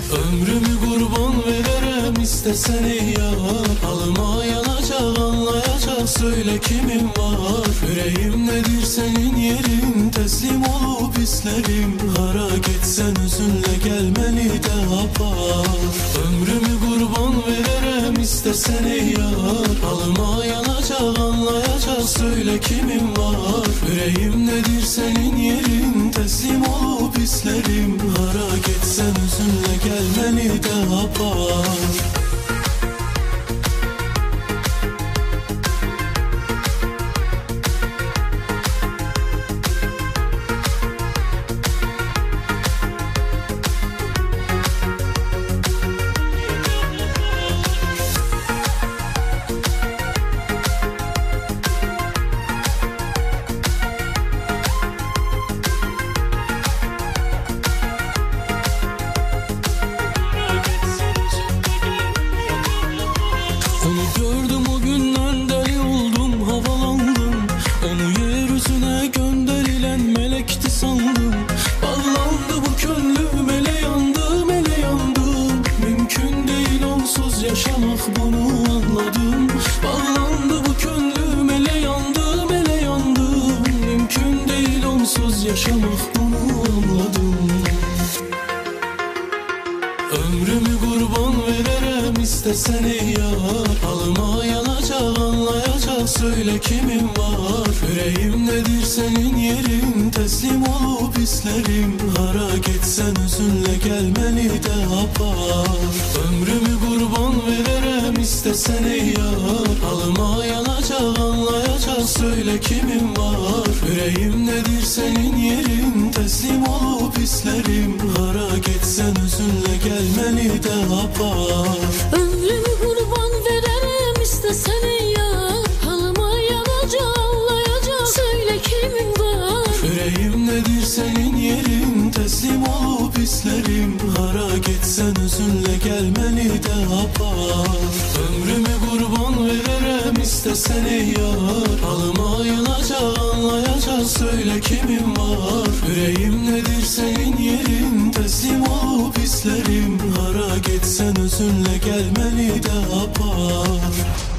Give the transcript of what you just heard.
Ömrümü kurban veririm istesen ey yar. Halıma yanacak anlayacak söyle kimin var. Yüreğim nedir senin yerin, teslim olup isterim. Hara gitsen üzünle gelmeli de apar. Ömrümü kurban veririm istesen ey yar. Halıma yanacak anlayacak söyle kimin var. Yüreğim nedir senin yerin, teslim olup isterim. Hara gitsen üzünle gelmeli de apar. Onu gördüm o günden deli oldum, havalandım. Onu yeryüzüne gönderilen melekti sandım. Bağlandı bu gönlüm, ele yandım, ele yandım. Mümkün değil onsuz yaşamak, bunu anladım. Bağlandı bu gönlüm, ele yandım, ele yandım. Mümkün değil onsuz yaşamak, bunu anladım. Ömrümü kurban veririm istesen ey yar. Halıma yanacak anlayacak söyle kimin var. Yüreğim nedir senin yerin, teslim olup isterim. Hara gitsen üzünle gelmeli de apar. Ömrümü kurban veririm istesen ey yar. Halıma yanacak anlayacak söyle kimin var. Yüreğim nedir senin yerin, teslim olup isterim. Hara gitsen üzünle gelmeli de apar. Ömrümü kurban veririm istesen ey yar. Halıma yanacak anlayacak söyle kimin var. Yüreğim nedir senin yerin, teslim olup isterim. Hara gitsen üzünle gelmeli de apar. Ömrümü kurban veririm istesen ey yar. Halıma yanacak anlayacak söyle kimin var. Yüreğim nedir senin yerin, teslim olup isterim. Hara gitsen üzünle gelmeli de apar.